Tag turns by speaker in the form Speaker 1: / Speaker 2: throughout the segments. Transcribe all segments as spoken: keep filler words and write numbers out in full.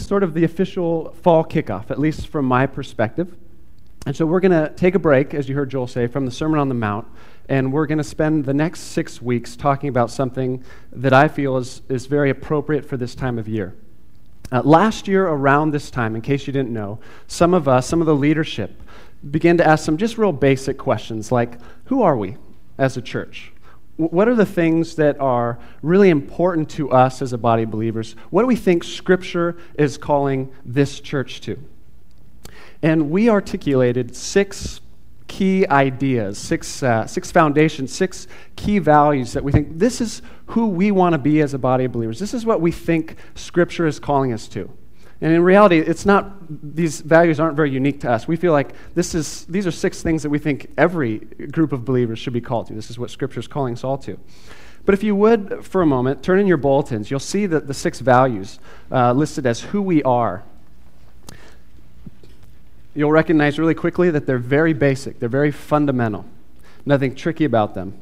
Speaker 1: sort of the official fall kickoff, at least from my perspective. And so we're going to take a break, as you heard Joel say, from the Sermon on the Mount, and we're going to spend the next six weeks talking about something that I feel is, is very appropriate for this time of year. Uh, last year around this time, in case you didn't know, some of us, some of the leadership, began to ask some just real basic questions like, who are we as a church? W- what are the things that are really important to us as a body of believers? What do we think Scripture is calling this church to? And we articulated six key ideas, six uh, six foundations, six key values that we think this is who we want to be as a body of believers. This is what we think Scripture is calling us to. And in reality, it's not, these values aren't very unique to us. We feel like this is these are six things that we think every group of believers should be called to. This is what Scripture is calling us all to. But if you would, for a moment, turn in your bulletins, you'll see that the six values uh, listed as who we are. You'll recognize really quickly that they're very basic. They're very fundamental. Nothing tricky about them.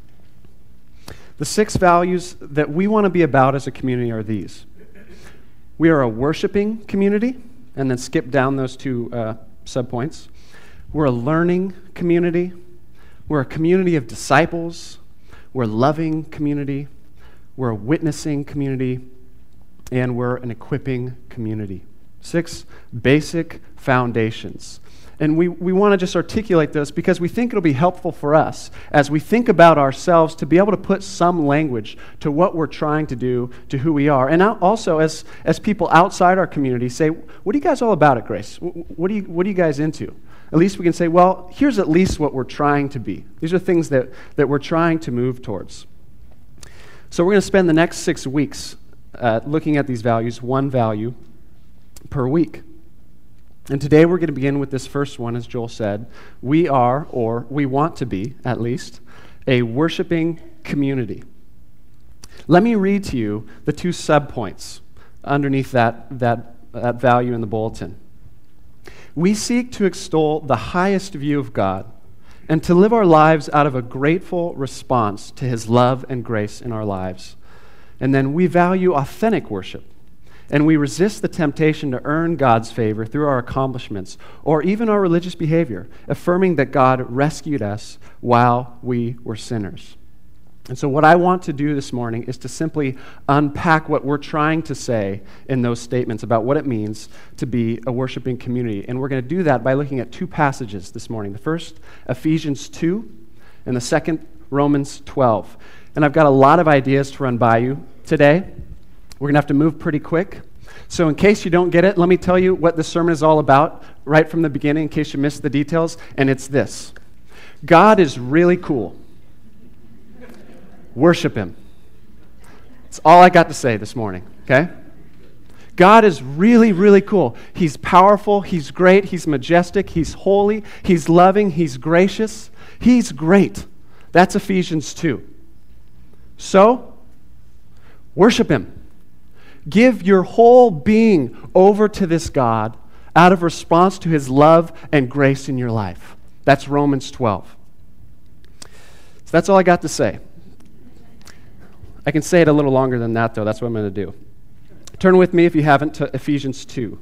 Speaker 1: The six values that we want to be about as a community are these. We are a worshiping community, and then skip down those two uh, subpoints. We're a learning community. We're a community of disciples. We're a loving community. We're a witnessing community. And we're an equipping community. Six basic foundations. And we, we want to just articulate this because we think it'll be helpful for us as we think about ourselves to be able to put some language to what we're trying to do, to who we are. And also as, as people outside our community say, what are you guys all about at Grace? What are you, what are you guys into? At least we can say, well, here's at least what we're trying to be. These are things that, that we're trying to move towards. So we're going to spend the next six weeks uh, looking at these values, one value per week. And today we're going to begin with this first one, as Joel said. We are, or we want to be, at least, a worshiping community. Let me read to you the two subpoints underneath that, that, that value in the bulletin. We seek to extol the highest view of God and to live our lives out of a grateful response to His love and grace in our lives. And then we value authentic worship. And we resist the temptation to earn God's favor through our accomplishments or even our religious behavior, affirming that God rescued us while we were sinners. And so what I want to do this morning is to simply unpack what we're trying to say in those statements about what it means to be a worshiping community. And we're going to do that by looking at two passages this morning. The first, Ephesians two, and the second, Romans twelve. And I've got a lot of ideas to run by you today. We're going to have to move pretty quick. So in case you don't get it, let me tell you what the sermon is all about right from the beginning, in case you missed the details, and it's this. God is really cool. Worship Him. That's all I got to say this morning, okay? God is really, really cool. He's powerful, He's great, He's majestic, He's holy, He's loving, He's gracious. He's great. That's Ephesians two. So, worship Him. Give your whole being over to this God out of response to His love and grace in your life. That's Romans twelve. So that's all I got to say. I can say it a little longer than that, though. That's what I'm going to do. Turn with me, if you haven't, to Ephesians two.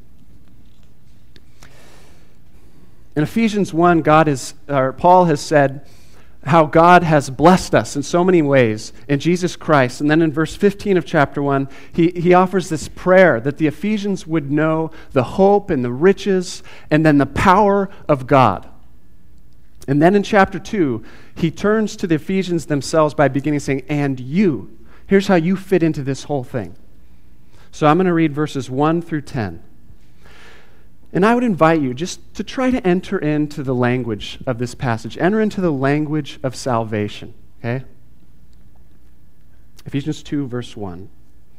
Speaker 1: In Ephesians one, God is, or Paul has said how God has blessed us in so many ways in Jesus Christ. And then in verse fifteen of chapter one, he, he offers this prayer that the Ephesians would know the hope and the riches and then the power of God. And then in chapter two, he turns to the Ephesians themselves by beginning saying, and you. Here's how you fit into this whole thing. So I'm going to read verses one through ten. And I would invite you just to try to enter into the language of this passage. Enter into the language of salvation, okay? Ephesians two, verse one.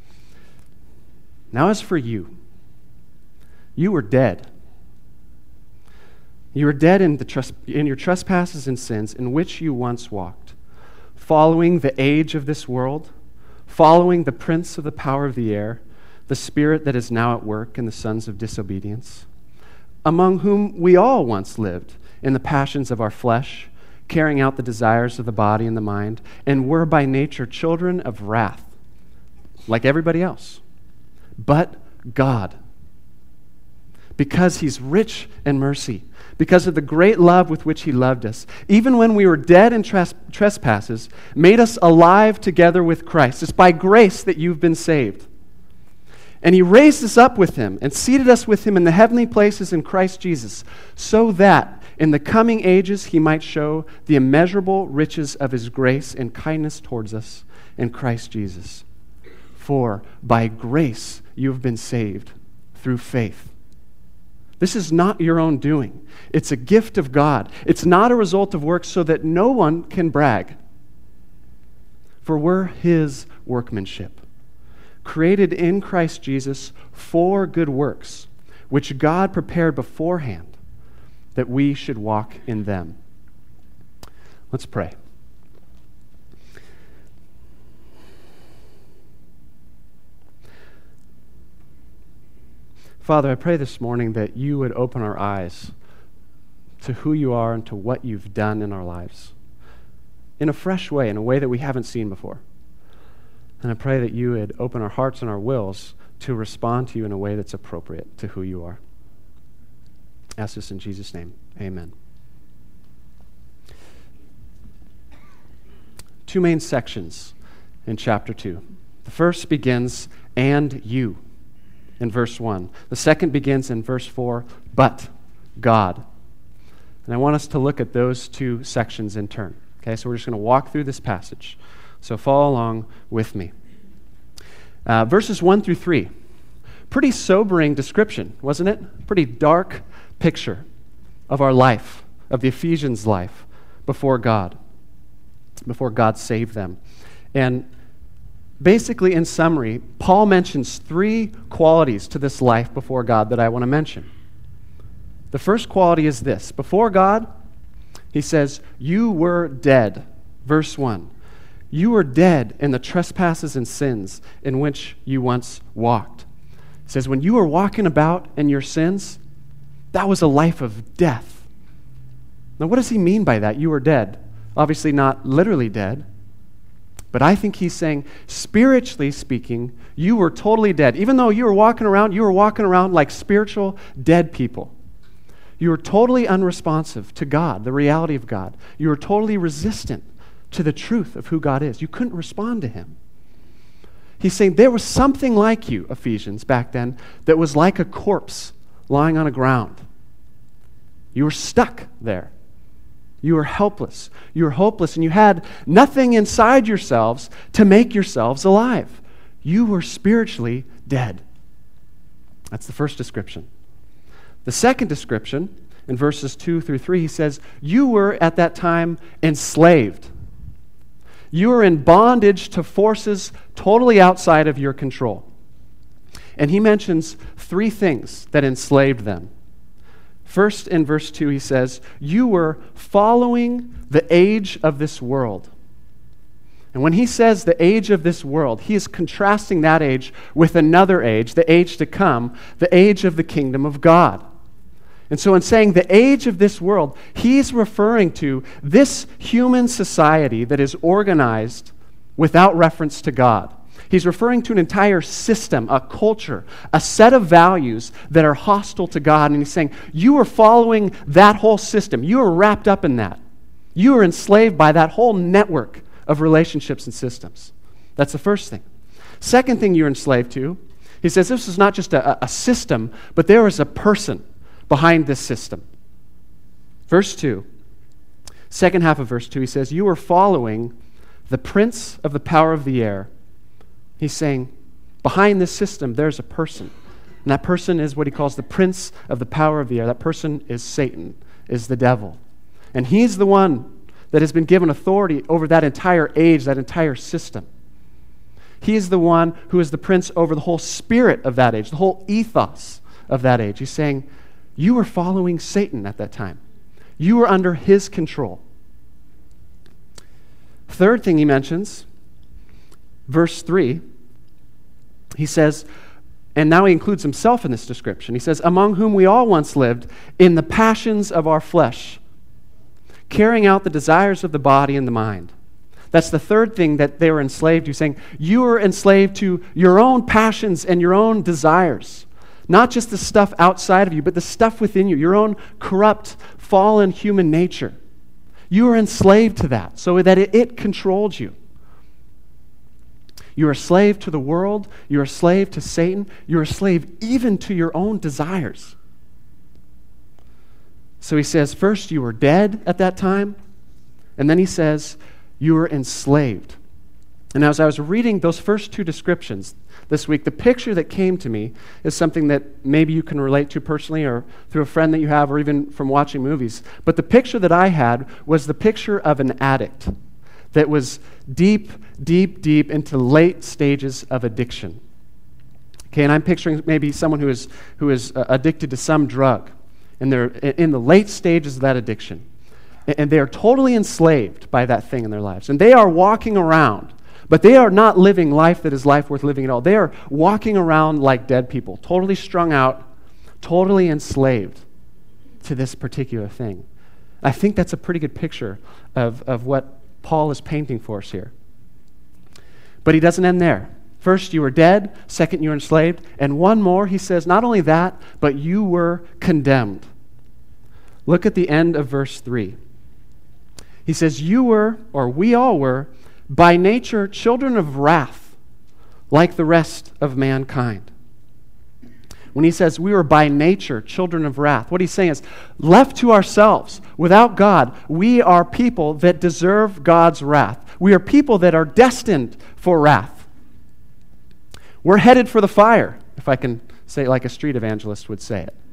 Speaker 1: Now as for you, you were dead. You were dead in, the tres- in your trespasses and sins in which you once walked, following the age of this world, following the prince of the power of the air, the spirit that is now at work in the sons of disobedience, among whom we all once lived in the passions of our flesh, carrying out the desires of the body and the mind, and were by nature children of wrath, like everybody else. But God. Because he's rich in mercy, because of the great love with which he loved us, even when we were dead in tres- trespasses, made us alive together with Christ. It's by grace that you've been saved. And he raised us up with him and seated us with him in the heavenly places in Christ Jesus, so that in the coming ages he might show the immeasurable riches of his grace and kindness towards us in Christ Jesus. For by grace you have been saved through faith. This is not your own doing. It's a gift of God. It's not a result of works so that no one can brag. For we're his workmanship, created in Christ Jesus for good works, which God prepared beforehand that we should walk in them. Let's pray. Father, I pray this morning that you would open our eyes to who you are and to what you've done in our lives in a fresh way, in a way that we haven't seen before. And I pray that you would open our hearts and our wills to respond to you in a way that's appropriate to who you are. I ask this in Jesus' name. Amen. Two main sections in chapter two. The first begins, and you, in verse one. The second begins in verse four, but God. And I want us to look at those two sections in turn. Okay, so we're just going to walk through this passage. So follow along with me. Uh, verses one through three. Pretty sobering description, wasn't it? Pretty dark picture of our life, of the Ephesians' life before God, before God saved them. And basically, in summary, Paul mentions three qualities to this life before God that I want to mention. The first quality is this. Before God, he says, you were dead. Verse one. You were dead in the trespasses and sins in which you once walked. It says, when you were walking about in your sins, that was a life of death. Now, what does he mean by that? You were dead. Obviously not literally dead. But I think he's saying, spiritually speaking, you were totally dead. Even though you were walking around, you were walking around like spiritual dead people. You were totally unresponsive to God, the reality of God. You were totally resistant to the truth of who God is. You couldn't respond to him. He's saying there was something like you, Ephesians, back then, that was like a corpse lying on a ground. You were stuck there. You were helpless. You were hopeless, and you had nothing inside yourselves to make yourselves alive. You were spiritually dead. That's the first description. The second description, in verses two through three, he says, you were at that time enslaved. You were in bondage to forces totally outside of your control. And he mentions three things that enslaved them. First, in verse two, he says, you were following the age of this world. And when he says the age of this world, he is contrasting that age with another age, the age to come, the age of the kingdom of God. And so in saying the age of this world, he's referring to this human society that is organized without reference to God. He's referring to an entire system, a culture, a set of values that are hostile to God. And he's saying, you are following that whole system. You are wrapped up in that. You are enslaved by that whole network of relationships and systems. That's the first thing. Second thing you're enslaved to, he says this is not just a, a system, but there is a person behind this system. Verse two, second half of verse two, he says, you are following the prince of the power of the air. He's saying, behind this system, there's a person. And that person is what he calls the prince of the power of the air. That person is Satan, is the devil. And he's the one that has been given authority over that entire age, that entire system. He is the one who is the prince over the whole spirit of that age, the whole ethos of that age. He's saying, you were following Satan at that time. You were under his control. Third thing he mentions, verse three, he says, and now he includes himself in this description. He says, among whom we all once lived in the passions of our flesh, carrying out the desires of the body and the mind. That's the third thing that they were enslaved to, saying, you are enslaved to your own passions and your own desires. Not just the stuff outside of you, but the stuff within you, your own corrupt, fallen human nature. You are enslaved to that, so that it, it controls you. You are a slave to the world. You are a slave to Satan. You are a slave even to your own desires. So he says, first you were dead at that time, and then he says, you were enslaved. And as I was reading those first two descriptions this week, the picture that came to me is something that maybe you can relate to personally or through a friend that you have or even from watching movies. But the picture that I had was the picture of an addict that was deep, deep, deep into late stages of addiction. Okay, and I'm picturing maybe someone who is who is uh, addicted to some drug, and they're in the late stages of that addiction. And they are totally enslaved by that thing in their lives. And they are walking around, but they are not living life that is life worth living at all. They are walking around like dead people, totally strung out, totally enslaved to this particular thing. I think that's a pretty good picture of, of what Paul is painting for us here. But he doesn't end there. First, you were dead. Second, you were enslaved. And one more, he says, not only that, but you were condemned. Look at the end of verse three. He says, you were, or we all were, by nature children of wrath, like the rest of mankind. When he says we were by nature children of wrath, what he's saying is, left to ourselves, without God, we are people that deserve God's wrath. We are people that are destined for wrath. We're headed for the fire, if I can say it like a street evangelist would say it.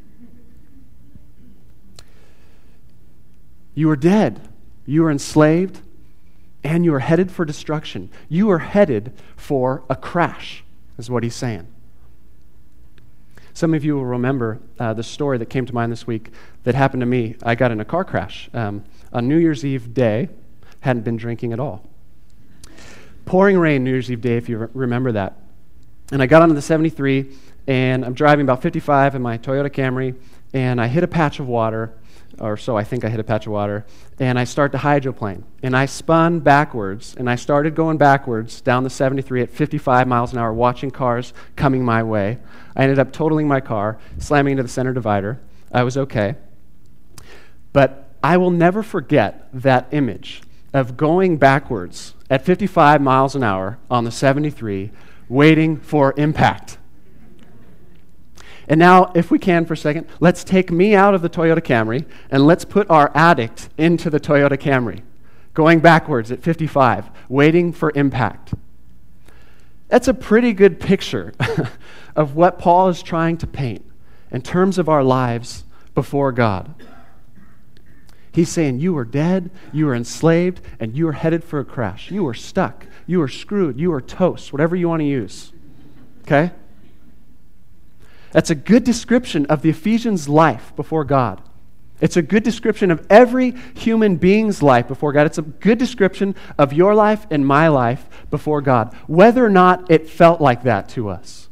Speaker 1: You were dead. You were enslaved, and you were headed for destruction. You were headed for a crash, is what he's saying. Some of you will remember uh, the story that came to mind this week that happened to me. I got in a car crash um, on New Year's Eve day, hadn't been drinking at all. Pouring rain New Year's Eve day, if you re- remember that. And I got onto the seventy-three, and I'm driving about fifty-five in my Toyota Camry, and I hit a patch of water, or so I think I hit a patch of water, and I start to hydroplane. And I spun backwards, and I started going backwards down the seventy-three at fifty-five miles an hour, watching cars coming my way. I ended up totaling my car, slamming into the center divider. I was okay. But I will never forget that image of going backwards at fifty-five miles an hour on the seventy-three, waiting for impact. And now, if we can for a second, let's take me out of the Toyota Camry and let's put our addict into the Toyota Camry, going backwards at fifty-five, waiting for impact. That's a pretty good picture of what Paul is trying to paint in terms of our lives before God. He's saying you were dead, you were enslaved, and you were headed for a crash. You were stuck, you were screwed, you were toast, whatever you want to use. Okay? That's a good description of the Ephesians' life before God. It's a good description of every human being's life before God. It's a good description of your life and my life before God, whether or not it felt like that to us.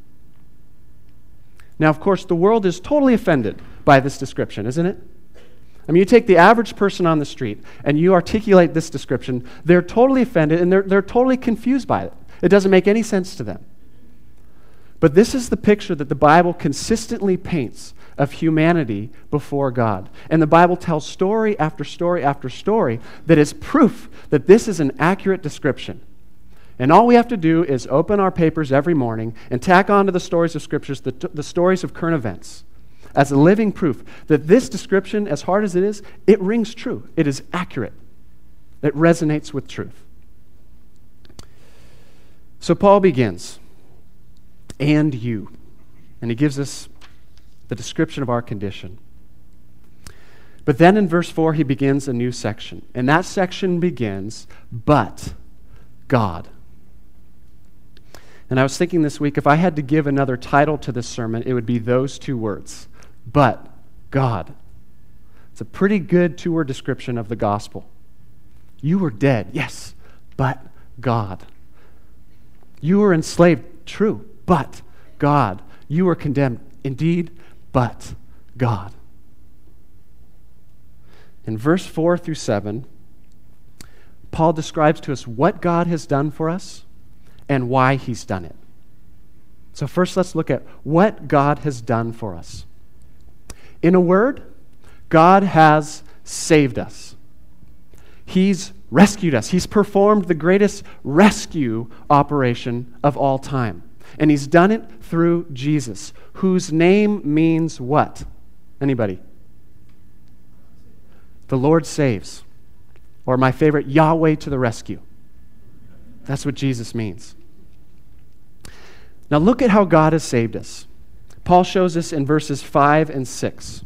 Speaker 1: Now, of course, the world is totally offended by this description, isn't it? I mean, you take the average person on the street and you articulate this description, they're totally offended and they're, they're totally confused by it. It doesn't make any sense to them. But this is the picture that the Bible consistently paints of humanity before God. And the Bible tells story after story after story that is proof that this is an accurate description. And all we have to do is open our papers every morning and tack onto the stories of Scriptures the, the stories of current events as a living proof that this description, as hard as it is, it rings true. It is accurate. It resonates with truth. So Paul begins, and you. And he gives us the description of our condition. But then in verse four, he begins a new section. And that section begins, but God. And I was thinking this week, if I had to give another title to this sermon, it would be those two words, but God. It's a pretty good two-word description of the gospel. You were dead, yes, but God. You were enslaved, true, but God. You were condemned, indeed, but God. In verse four through seven, Paul describes to us what God has done for us and why he's done it. So first, let's look at what God has done for us. In a word, God has saved us. He's rescued us. He's performed the greatest rescue operation of all time. And he's done it through Jesus, whose name means what? Anybody? The Lord saves. Or my favorite, Yahweh to the rescue. That's what Jesus means. Now look at how God has saved us. Paul shows us in verses five and six.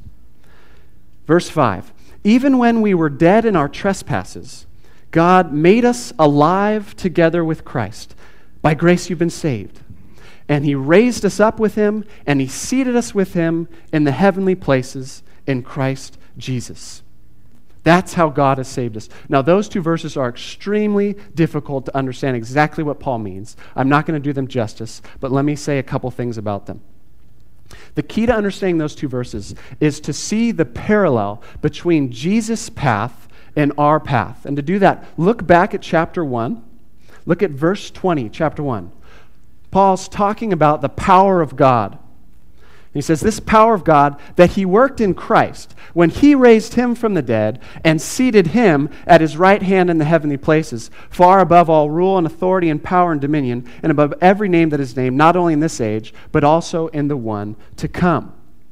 Speaker 1: Verse five, even when we were dead in our trespasses, God made us alive together with Christ. By grace you've been saved. And he raised us up with him, and he seated us with him in the heavenly places in Christ Jesus. That's how God has saved us. Now, those two verses are extremely difficult to understand exactly what Paul means. I'm not going to do them justice, but let me say a couple things about them. The key to understanding those two verses is to see the parallel between Jesus' path and our path. And to do that, look back at chapter one. Look at verse twenty, chapter one. Paul's talking about the power of God. He says, this power of God that he worked in Christ when he raised him from the dead and seated him at his right hand in the heavenly places, far above all rule and authority and power and dominion, and above every name that is named, not only in this age, but also in the one to come.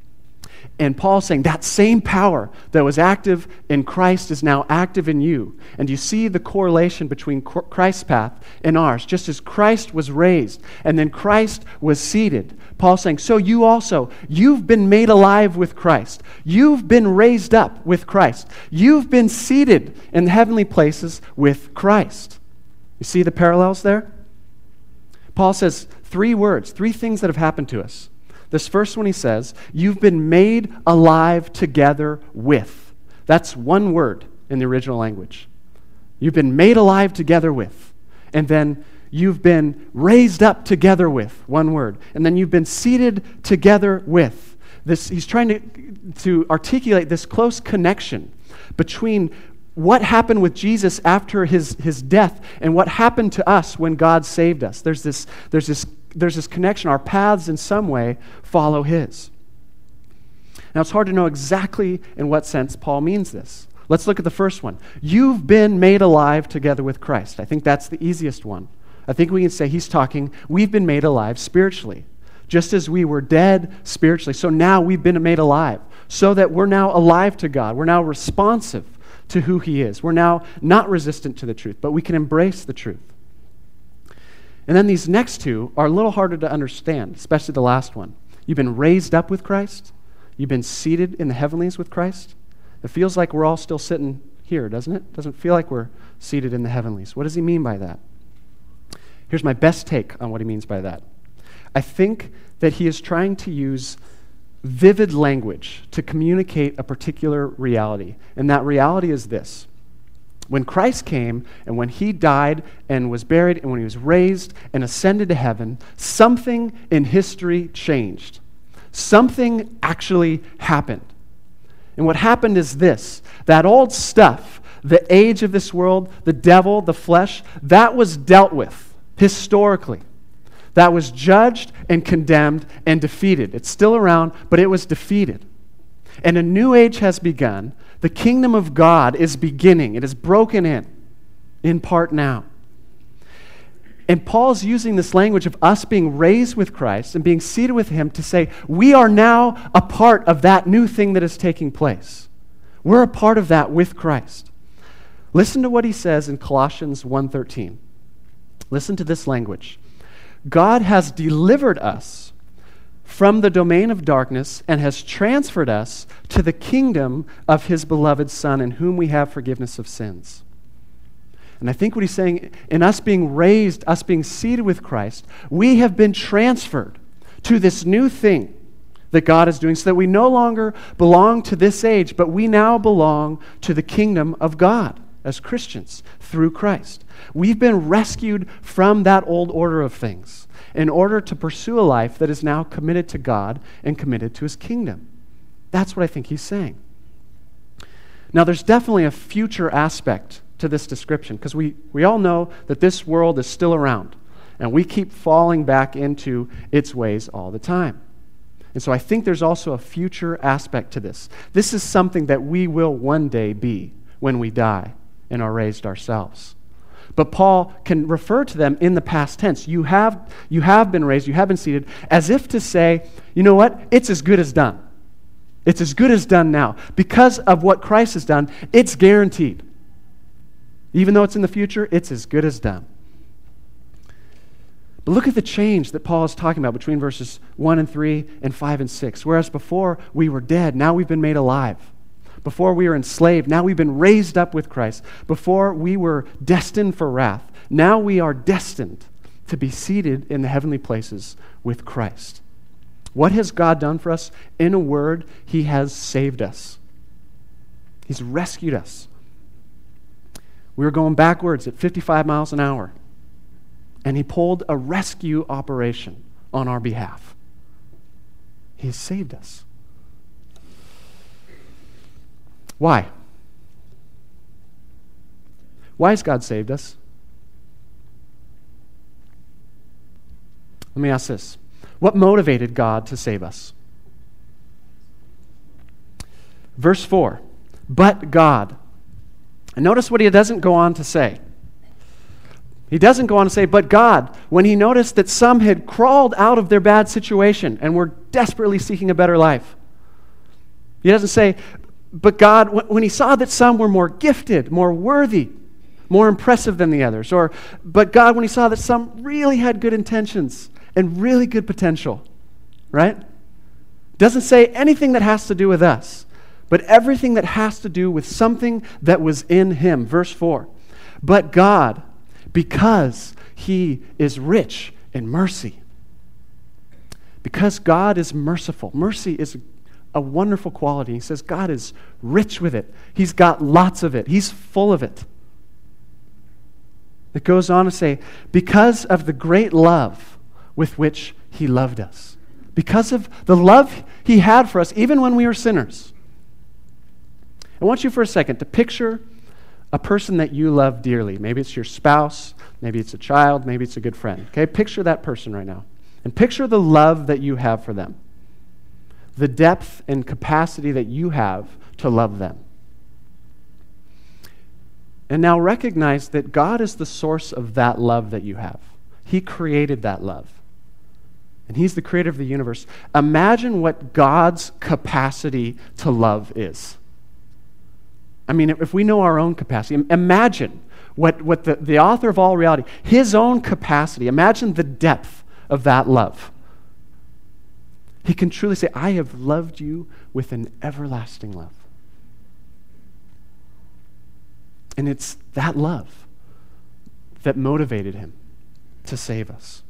Speaker 1: And Paul's saying that same power that was active in Christ is now active in you. And you see the correlation between Christ's path and ours. Just as Christ was raised and then Christ was seated, Paul's saying, so you also, you've been made alive with Christ. You've been raised up with Christ. You've been seated in the heavenly places with Christ. You see the parallels there? Paul says three words, three things that have happened to us. This first one he says, you've been made alive together with. That's one word in the original language. You've been made alive together with. And then you've been raised up together with, one word. And then you've been seated together with. This, he's trying to, to articulate this close connection between what happened with Jesus after his, his death and what happened to us when God saved us. There's this, there's this There's this connection. Our paths in some way follow his. Now, it's hard to know exactly in what sense Paul means this. Let's look at the first one. You've been made alive together with Christ. I think that's the easiest one. I think we can say he's talking, we've been made alive spiritually. Just as we were dead spiritually, so now we've been made alive. So that we're now alive to God. We're now responsive to who he is. We're now not resistant to the truth, but we can embrace the truth. And then these next two are a little harder to understand, especially the last one. You've been raised up with Christ. You've been seated in the heavenlies with Christ. It feels like we're all still sitting here, doesn't it? Doesn't feel like we're seated in the heavenlies. What does he mean by that? Here's my best take on what he means by that. I think that he is trying to use vivid language to communicate a particular reality. And that reality is this. When Christ came and when he died and was buried and when he was raised and ascended to heaven, something in history changed. Something actually happened. And what happened is this, that old stuff, the age of this world, the devil, the flesh, that was dealt with historically. That was judged and condemned and defeated. It's still around, but it was defeated. And a new age has begun. The kingdom of God is beginning. It is broken in, in part now. And Paul's using this language of us being raised with Christ and being seated with him to say, we are now a part of that new thing that is taking place. We're a part of that with Christ. Listen to what he says in Colossians one thirteen. Listen to this language. God has delivered us from the domain of darkness and has transferred us to the kingdom of his beloved Son, in whom we have forgiveness of sins. And I think what he's saying, in us being raised, us being seated with Christ, we have been transferred to this new thing that God is doing so that we no longer belong to this age, but we now belong to the kingdom of God as Christians through Christ. We've been rescued from that old order of things in order to pursue a life that is now committed to God and committed to his kingdom. That's what I think he's saying. Now, there's definitely a future aspect to this description, because we, we all know that this world is still around, and we keep falling back into its ways all the time. And so I think there's also a future aspect to this. This is something that we will one day be when we die and are raised ourselves. But Paul can refer to them in the past tense. You have, you have been raised, you have been seated, as if to say, you know what? It's as good as done. It's as good as done now. Because of what Christ has done, it's guaranteed. Even though it's in the future, it's as good as done. But look at the change that Paul is talking about between verses one and three and five and six. Whereas before we were dead, now we've been made alive. Before we were enslaved, now we've been raised up with Christ. Before we were destined for wrath, now we are destined to be seated in the heavenly places with Christ. What has God done for us? In a word, He has saved us. He's rescued us. We were going backwards at fifty-five miles an hour. And He pulled a rescue operation on our behalf. He has saved us. Why? Why has God saved us? Let me ask this. What motivated God to save us? Verse four, but God. And notice what He doesn't go on to say. He doesn't go on to say, but God, when He noticed that some had crawled out of their bad situation and were desperately seeking a better life. He doesn't say, but God, when He saw that some were more gifted, more worthy, more impressive than the others, or, but God, when He saw that some really had good intentions and really good potential, right? Doesn't say anything that has to do with us, but everything that has to do with something that was in Him. Verse four, but God, because He is rich in mercy. Because God is merciful. Mercy is a wonderful quality. He says God is rich with it. He's got lots of it. He's full of it. It goes on to say, because of the great love with which He loved us. Because of the love He had for us, even when we were sinners. I want you for a second to picture a person that you love dearly. Maybe it's your spouse, maybe it's a child, maybe it's a good friend. Okay, picture that person right now. And picture the love that you have for them. The depth and capacity that you have to love them. And now recognize that God is the source of that love that you have. He created that love. And He's the creator of the universe. Imagine what God's capacity to love is. I mean, if we know our own capacity, imagine what, what the, the author of all reality, His own capacity, imagine the depth of that love. He can truly say, I have loved you with an everlasting love. And it's that love that motivated Him to save us.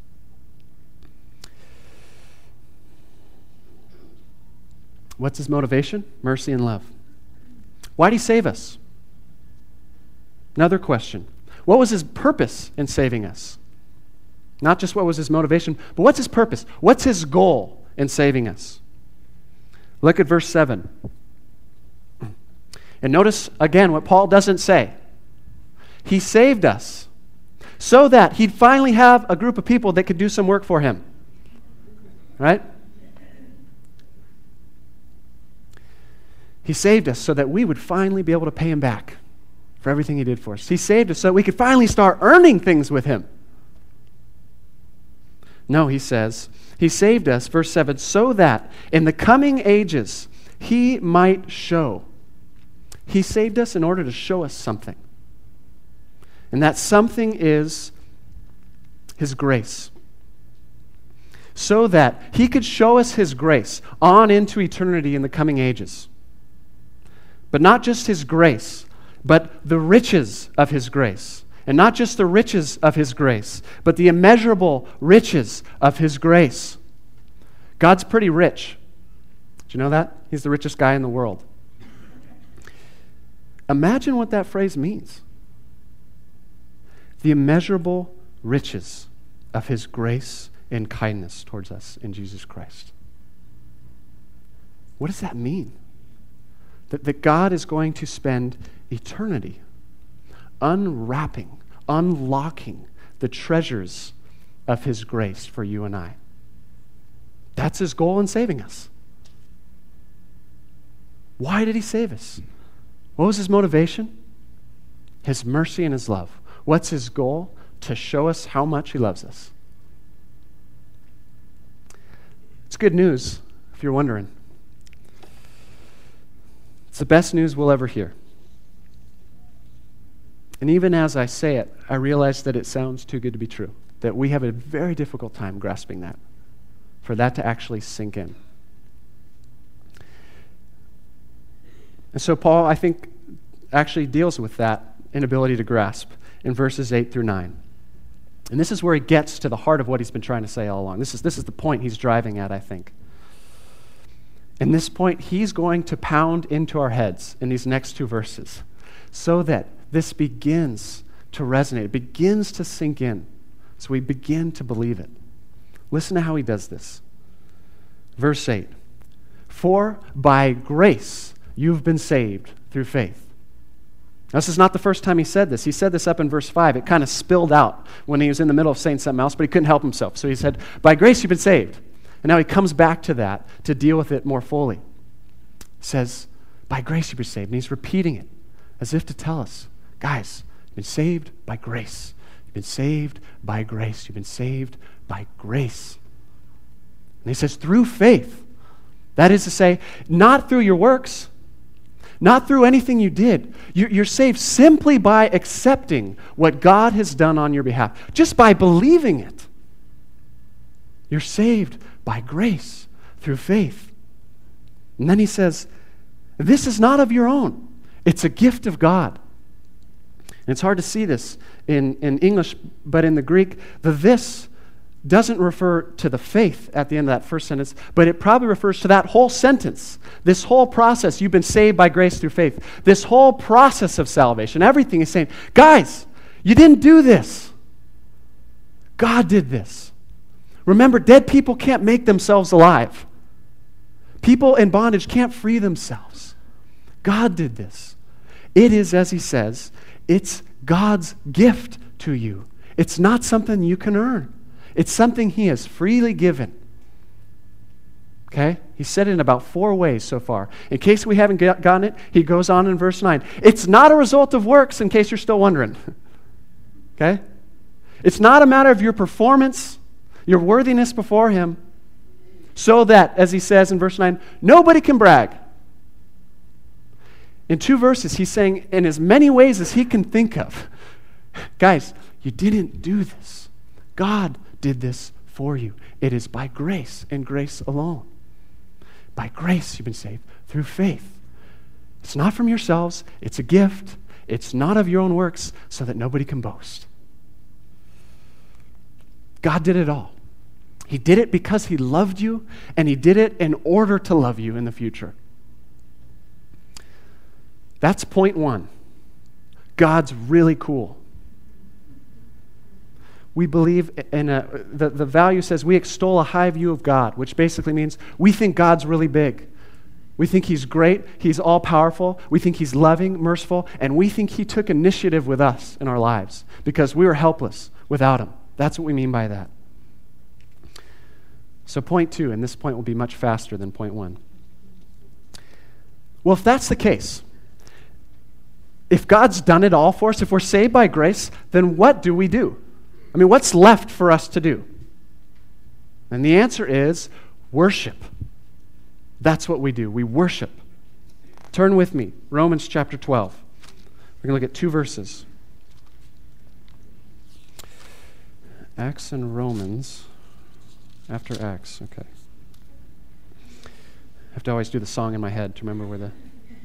Speaker 1: What's His motivation? Mercy and love. Why did He save us? Another question. What was His purpose in saving us? Not just what was His motivation, but what's His purpose? What's His goal in saving us? Look at verse seven. And notice again what Paul doesn't say. He saved us so that He'd finally have a group of people that could do some work for Him. Right? He saved us so that we would finally be able to pay Him back for everything He did for us. He saved us so that we could finally start earning things with Him. No, He says, He saved us, verse seven, so that in the coming ages He might show. He saved us in order to show us something. And that something is His grace. So that He could show us His grace on into eternity in the coming ages. But not just His grace, but the riches of His grace. And not just the riches of His grace, but the immeasurable riches of His grace. God's pretty rich. Did you know that? He's the richest guy in the world. Imagine what that phrase means. The immeasurable riches of His grace and kindness towards us in Jesus Christ. What does that mean? That, that God is going to spend eternity unwrapping, unlocking the treasures of his grace for you and I. That's his goal in saving us. Why did he save us? What was his motivation? His mercy and his love. What's his goal? To show us how much he loves us. It's good news, if you're wondering. It's the best news we'll ever hear. And even as I say it, I realize that it sounds too good to be true, that we have a very difficult time grasping that, for that to actually sink in. And so Paul, I think, actually deals with that inability to grasp in verses eight through nine. And this is where he gets to the heart of what he's been trying to say all along. This is, this is the point he's driving at, I think. In this point, he's going to pound into our heads in these next two verses so that this begins to resonate, it begins to sink in, so we begin to believe it. Listen to how he does this. Verse eight, "For by grace you've been saved through faith." Now, this is not the first time he said this. He said this up in verse five. It kind of spilled out when he was in the middle of saying something else, but he couldn't help himself. So he said, by grace you've been saved. And now he comes back to that to deal with it more fully. He says, by grace you've been saved. And he's repeating it as if to tell us, guys, you've been saved by grace. You've been saved by grace. You've been saved by grace. And he says, through faith. That is to say, not through your works, not through anything you did. You're saved simply by accepting what God has done on your behalf, just by believing it. You're saved by grace through faith. And then he says, this is not of your own. It's a gift of God. And it's hard to see this in, in English, but in the Greek, the this doesn't refer to the faith at the end of that first sentence, but it probably refers to that whole sentence. This whole process, you've been saved by grace through faith. This whole process of salvation, everything is saying, guys, you didn't do this. God did this. Remember, dead people can't make themselves alive. People in bondage can't free themselves. God did this. It is, as he says, it's God's gift to you. It's not something you can earn. It's something he has freely given. Okay? He said it in about four ways so far. In case we haven't get, gotten it, he goes on in verse nine. It's not a result of works, in case you're still wondering. Okay? It's not a matter of your performance, your worthiness before him, so that, as he says in verse nine, nobody can brag. In two verses, he's saying, in as many ways as he can think of, guys, you didn't do this. God did this for you. It is by grace and grace alone. By grace you've been saved through faith. It's not from yourselves. It's a gift. It's not of your own works, so that nobody can boast. God did it all. He did it because he loved you, and he did it in order to love you in the future. That's point one. God's really cool. We believe in a, the, the value says we extol a high view of God, which basically means we think God's really big. We think he's great, he's all-powerful, we think he's loving, merciful, and we think he took initiative with us in our lives because we were helpless without him. That's what we mean by that. So point two, and this point will be much faster than point one. Well, if that's the case, if God's done it all for us, if we're saved by grace, then what do we do? I mean, what's left for us to do? And the answer is worship. That's what we do. We worship. Turn with me, Romans chapter twelve. We're going to look at two verses. Acts and Romans, after Acts, okay. I have to always do the song in my head to remember where the...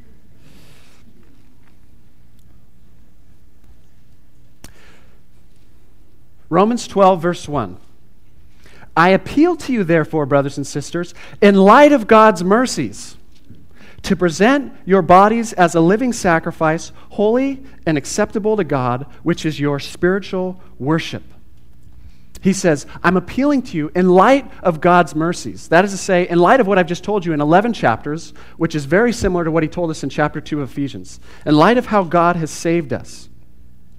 Speaker 1: Romans twelve, verse one. I appeal to you, therefore, brothers and sisters, in light of God's mercies, to present your bodies as a living sacrifice, holy and acceptable to God, which is your spiritual worship. He says, I'm appealing to you in light of God's mercies. That is to say, in light of what I've just told you in eleven chapters, which is very similar to what he told us in chapter two of Ephesians. In light of how God has saved us.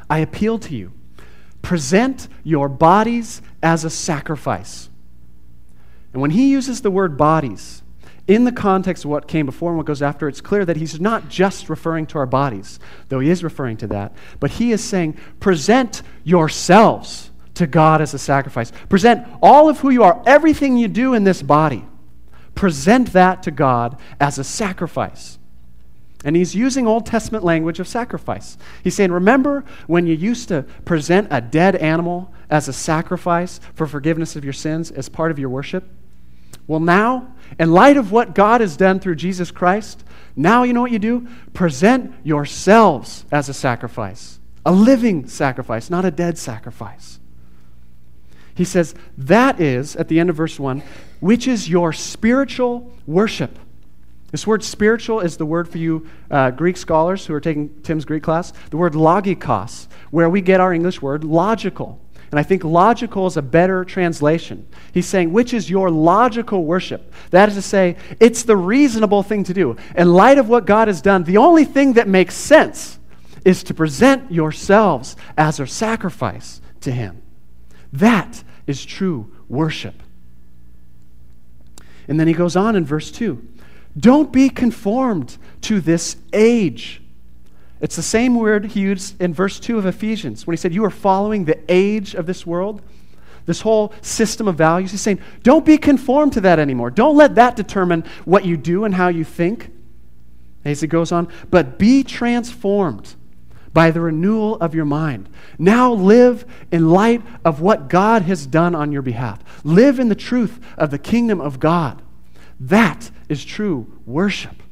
Speaker 1: I appeal to you. Present your bodies as a sacrifice. And when he uses the word bodies, in the context of what came before and what goes after, it's clear that he's not just referring to our bodies, though he is referring to that, but he is saying, present yourselves to God as a sacrifice. Present all of who you are, everything you do in this body. Present that to God as a sacrifice. And he's using Old Testament language of sacrifice. He's saying, remember when you used to present a dead animal as a sacrifice for forgiveness of your sins as part of your worship? Well, now, in light of what God has done through Jesus Christ, now you know what you do? Present yourselves as a sacrifice, a living sacrifice, not a dead sacrifice. He says, that is, at the end of verse one, which is your spiritual worship. This word spiritual is the word for you uh, Greek scholars who are taking Tim's Greek class, the word logikos, where we get our English word logical. And I think logical is a better translation. He's saying, which is your logical worship? That is to say, it's the reasonable thing to do. In light of what God has done, the only thing that makes sense is to present yourselves as a sacrifice to Him. That is true worship. And then he goes on in verse two. Don't be conformed to this age. It's the same word he used in verse two of Ephesians when he said, you are following the age of this world, this whole system of values. He's saying, don't be conformed to that anymore. Don't let that determine what you do and how you think. As he goes on, but be transformed by the renewal of your mind. Now live in light of what God has done on your behalf. Live in the truth of the kingdom of God. That is true worship.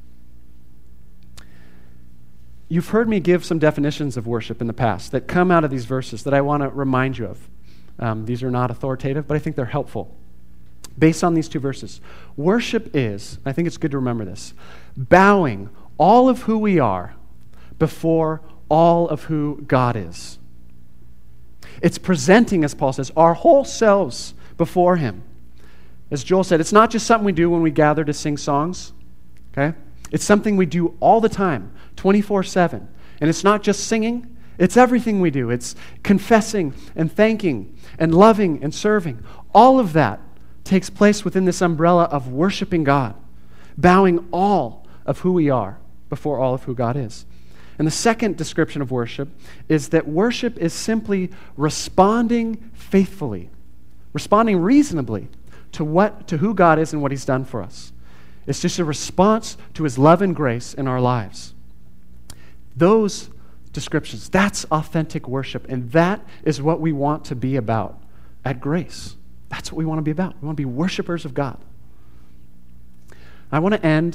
Speaker 1: You've heard me give some definitions of worship in the past that come out of these verses that I want to remind you of. Um, these are not authoritative, but I think they're helpful. Based on these two verses, worship is, I think it's good to remember this, bowing all of who we are before all of who God is. It's presenting, as Paul says, our whole selves before Him. As Joel said, it's not just something we do when we gather to sing songs, okay? It's something we do all the time, twenty-four seven. And it's not just singing, it's everything we do. It's confessing and thanking and loving and serving. All of that takes place within this umbrella of worshiping God, bowing all of who we are before all of who God is. And the second description of worship is that worship is simply responding faithfully, responding reasonably to what to who God is and what He's done for us. It's just a response to His love and grace in our lives. Those descriptions, that's authentic worship, and that is what we want to be about at Grace. That's what we want to be about. We want to be worshipers of God. I want to end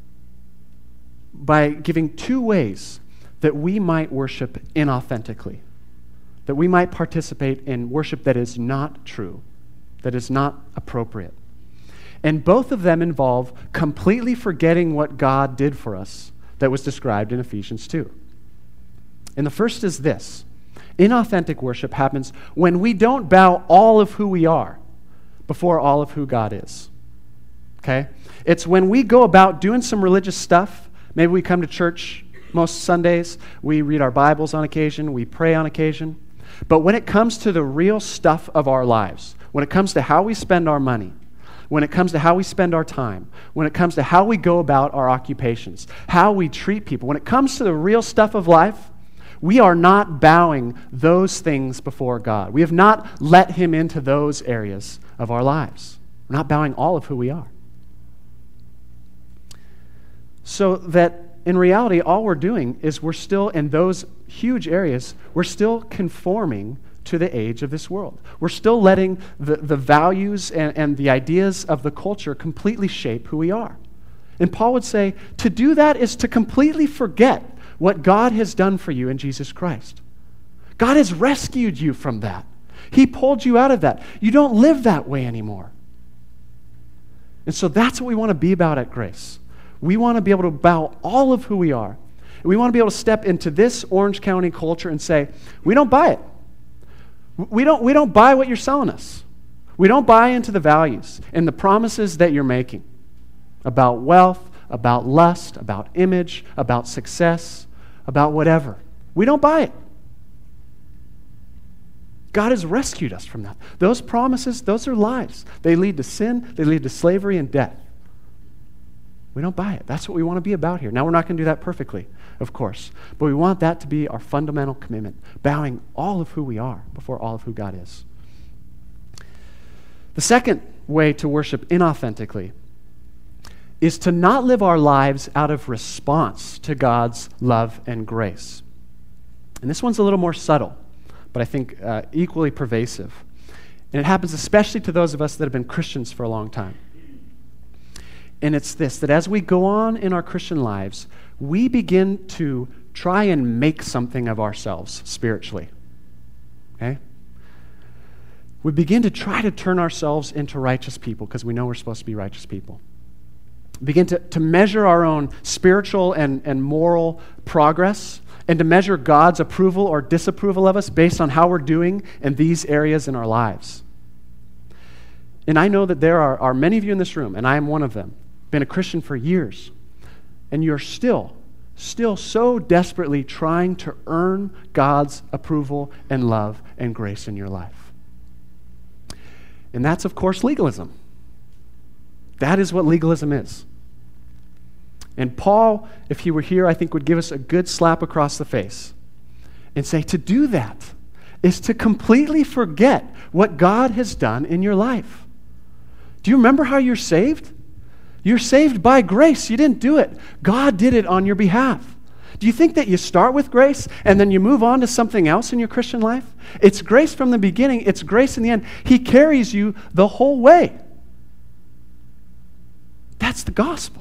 Speaker 1: by giving two ways that we might worship inauthentically, that we might participate in worship that is not true, that is not appropriate. And both of them involve completely forgetting what God did for us that was described in Ephesians two. And the first is this. Inauthentic worship happens when we don't bow all of who we are before all of who God is. Okay? It's when we go about doing some religious stuff. Maybe we come to church most Sundays, we read our Bibles on occasion, we pray on occasion. But when it comes to the real stuff of our lives, when it comes to how we spend our money, when it comes to how we spend our time, when it comes to how we go about our occupations, how we treat people, when it comes to the real stuff of life, we are not bowing those things before God. We have not let Him into those areas of our lives. We're not bowing all of who we are. So that in reality, all we're doing is we're still, in those huge areas, we're still conforming to the age of this world. We're still letting the, the values and, and the ideas of the culture completely shape who we are. And Paul would say, to do that is to completely forget what God has done for you in Jesus Christ. God has rescued you from that. He pulled you out of that. You don't live that way anymore. And so that's what we want to be about at Grace. We want to be able to bow all of who we are. And we want to be able to step into this Orange County culture and say, we don't buy it. We don't, we don't buy what you're selling us. We don't buy into the values and the promises that you're making about wealth, about lust, about image, about success, about whatever. We don't buy it. God has rescued us from that. Those promises, those are lies. They lead to sin, they lead to slavery and death. We don't buy it. That's what we want to be about here. Now, we're not going to do that perfectly, of course, but we want that to be our fundamental commitment, bowing all of who we are before all of who God is. The second way to worship inauthentically is to not live our lives out of response to God's love and grace. And this one's a little more subtle, but I think uh, equally pervasive. And it happens especially to those of us that have been Christians for a long time. And it's this, that as we go on in our Christian lives, we begin to try and make something of ourselves spiritually. Okay? We begin to try to turn ourselves into righteous people because we know we're supposed to be righteous people. We begin to, to measure our own spiritual and, and moral progress and to measure God's approval or disapproval of us based on how we're doing in these areas in our lives. And I know that there are, are many of you in this room, and I am one of them, been a Christian for years, and you're still, still so desperately trying to earn God's approval and love and grace in your life. And that's, of course, legalism. That is what legalism is. And Paul, if he were here, I think would give us a good slap across the face and say to do that is to completely forget what God has done in your life. Do you remember how you're saved? You're saved by grace. You didn't do it. God did it on your behalf. Do you think that you start with grace and then you move on to something else in your Christian life? It's grace from the beginning. It's grace in the end. He carries you the whole way. That's the gospel.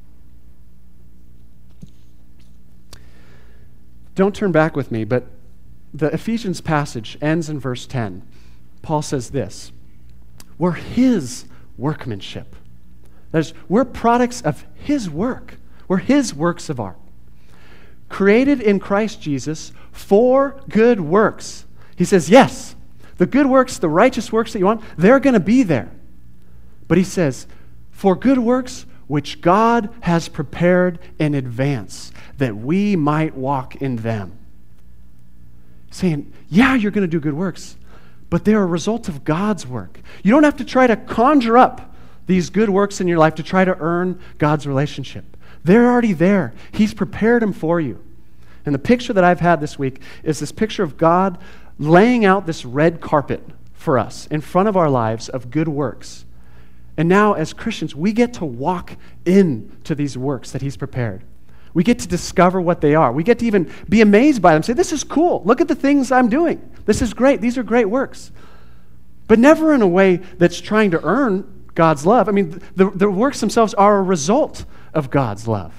Speaker 1: Don't turn back with me, but the Ephesians passage ends in verse ten. Paul says this, we're his workmanship. That is, we're products of his work. We're his works of art. Created in Christ Jesus for good works. He says, yes, the good works, the righteous works that you want, they're going to be there. But he says, for good works which God has prepared in advance, that we might walk in them. Saying, yeah, you're going to do good works, but they're a result of God's work. You don't have to try to conjure up these good works in your life to try to earn God's relationship. They're already there. He's prepared them for you. And the picture that I've had this week is this picture of God laying out this red carpet for us in front of our lives of good works. And now, as Christians, we get to walk into these works that he's prepared. We get to discover what they are. We get to even be amazed by them. Say, this is cool. Look at the things I'm doing. This is great. These are great works. But never in a way that's trying to earn God's love. I mean, the, the works themselves are a result of God's love.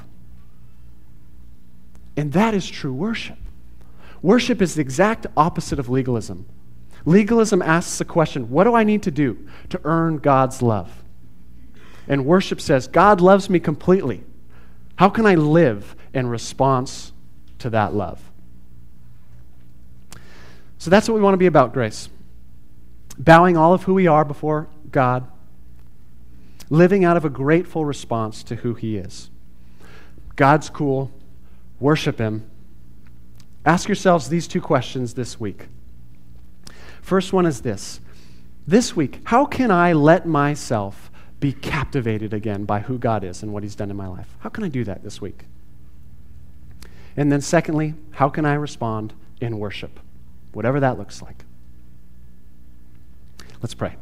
Speaker 1: And that is true worship. Worship is the exact opposite of legalism. Legalism asks the question, what do I need to do to earn God's love? And worship says, God loves me completely. How can I live in response to that love? So that's what we want to be about, Grace. Bowing all of who we are before God, living out of a grateful response to who he is. God's cool. Worship him. Ask yourselves these two questions this week. First one is this. This week, how can I let myself be captivated again by who God is and what he's done in my life? How can I do that this week? And then secondly, how can I respond in worship? Whatever that looks like. Let's pray.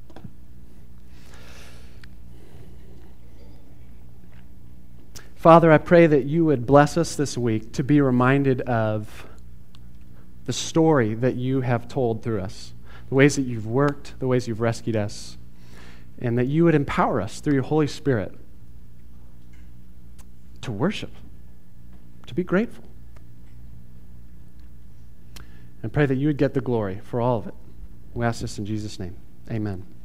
Speaker 1: Father, I pray that you would bless us this week to be reminded of the story that you have told through us, the ways that you've worked, the ways you've rescued us, and that you would empower us through your Holy Spirit to worship, to be grateful. And pray that you would get the glory for all of it. We ask this in Jesus' name. Amen.